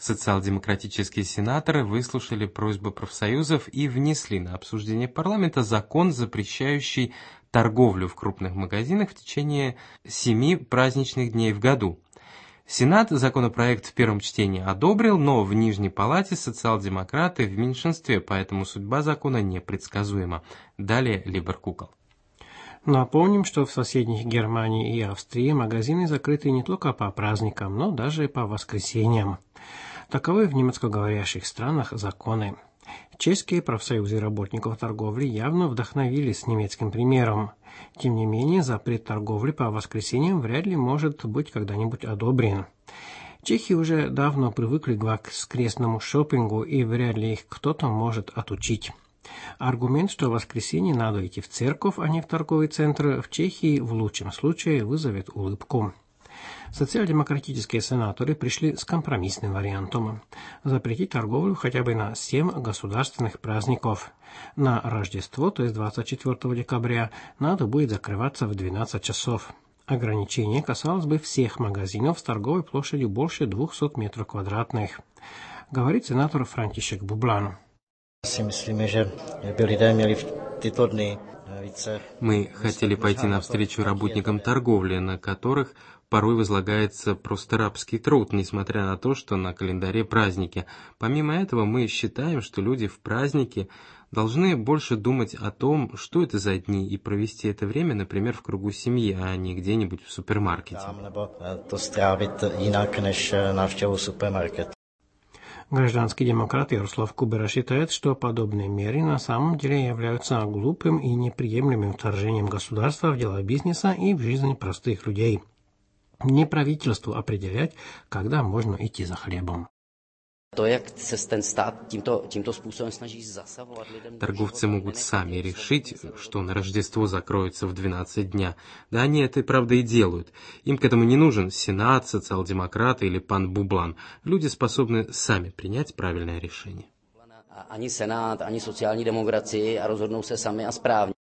Социал-демократические сенаторы выслушали просьбы профсоюзов и внесли на обсуждение парламента закон, запрещающий торговлю в крупных магазинах в течение 7 праздничных дней в году. Сенат законопроект в первом чтении одобрил, но в Нижней палате социал-демократы в меньшинстве, поэтому судьба закона непредсказуема. Далее Либор Кукол. Напомним, что в соседних Германии и Австрии магазины закрыты не только по праздникам, но даже по воскресеньям. Таковы в немецкоговорящих странах законы. Чешские профсоюзы работников торговли явно вдохновились немецким примером. Тем не менее, запрет торговли по воскресеньям вряд ли может быть когда-нибудь одобрен. Чехи уже давно привыкли к воскресному шопингу, и вряд ли их кто-то может отучить. Аргумент, что в воскресенье надо идти в церковь, а не в торговый центр, в Чехии в лучшем случае вызовет улыбку. Социал-демократические сенаторы пришли с компромиссным вариантом – запретить торговлю хотя бы на 7 государственных праздников. На Рождество, то есть 24 декабря, надо будет закрываться в 12 часов. Ограничение касалось бы всех магазинов с торговой площадью больше 200 метров квадратных, говорит сенатор Франтишек Бублан. Мы хотели пойти навстречу работникам торговли, на которых порой возлагается просто рабский труд, несмотря на то, что на календаре праздники. Помимо этого, мы считаем, что люди в праздники должны больше думать о том, что это за дни, и провести это время, например, в кругу семьи, а не где-нибудь в супермаркете. Гражданский демократ Ярослав Кубера считает, что подобные меры на самом деле являются глупым и неприемлемым вторжением государства в дела бизнеса и в жизнь простых людей. Не правительству определять, когда можно идти за хлебом. Торговцы могут сами решить, что на Рождество закроется в 12 дня. Да они это, правда, и делают. Им к этому не нужен Сенат, социал-демократы или пан Бублан. Люди способны сами принять правильное решение. Ani Senát, ani sociální demokracii a rozhodnou se sami a správně.